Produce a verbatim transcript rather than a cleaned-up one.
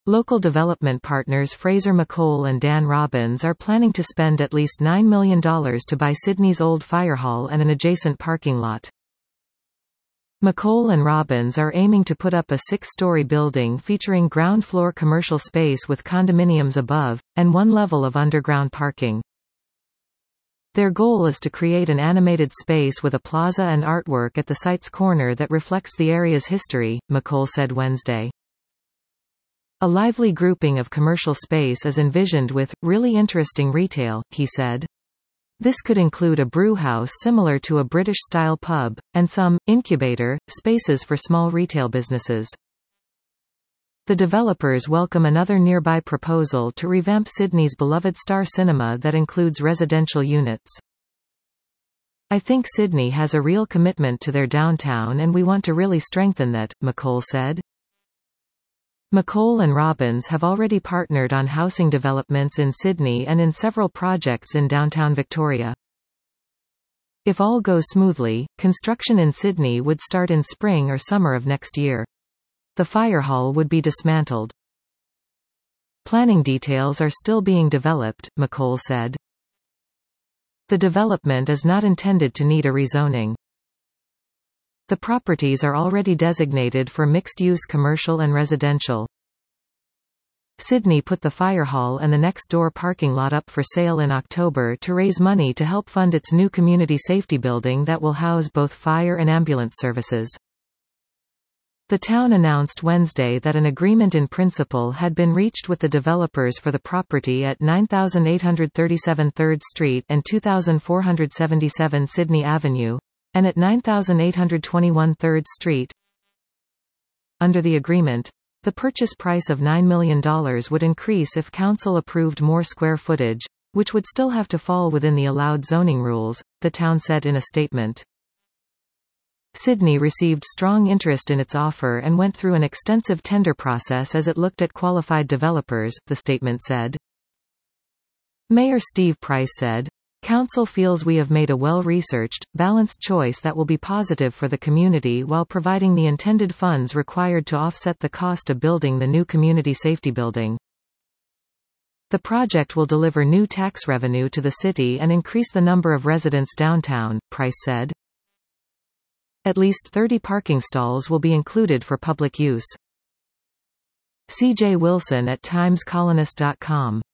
Local development partners Fraser McColl and Dan Robbins are planning to spend at least nine million dollars to buy Sydney's old fire hall and an adjacent parking lot. McColl and Robbins are aiming to put up a six-story building featuring ground-floor commercial space with condominiums above, and one level of underground parking. Their goal is to create an animated space with a plaza and artwork at the site's corner that reflects the area's history, McColl said Wednesday. A lively grouping of commercial space is envisioned with, really interesting retail, he said. This could include a brew house similar to a British-style pub, and some, incubator, spaces for small retail businesses. The developers welcome another nearby proposal to revamp Sydney's beloved Star Cinema that includes residential units. I think Sydney has a real commitment to their downtown and we want to really strengthen that, McColl said. McColl and Robbins have already partnered on housing developments in Sydney and in several projects in downtown Victoria. If all goes smoothly, construction in Sydney would start in spring or summer of next year. The fire hall would be dismantled. Planning details are still being developed, McColl said. The development is not intended to need a rezoning. The properties are already designated for mixed-use commercial and residential. Sydney put the fire hall and the next-door parking lot up for sale in October to raise money to help fund its new community safety building that will house both fire and ambulance services. The town announced Wednesday that an agreement in principle had been reached with the developers for the property at nine thousand eight hundred thirty-seven third Street and two thousand four hundred seventy-seven Sydney Avenue, and at nine thousand eight hundred twenty-one third Street. Under the agreement, the purchase price of nine million dollars would increase if council approved more square footage, which would still have to fall within the allowed zoning rules, the town said in a statement. Sydney received strong interest in its offer and went through an extensive tender process as it looked at qualified developers, the statement said. Mayor Steve Price said, Council feels we have made a well-researched, balanced choice that will be positive for the community while providing the intended funds required to offset the cost of building the new community safety building. The project will deliver new tax revenue to the city and increase the number of residents downtown, Price said. At least thirty parking stalls will be included for public use. C J Wilson at times colonist dot com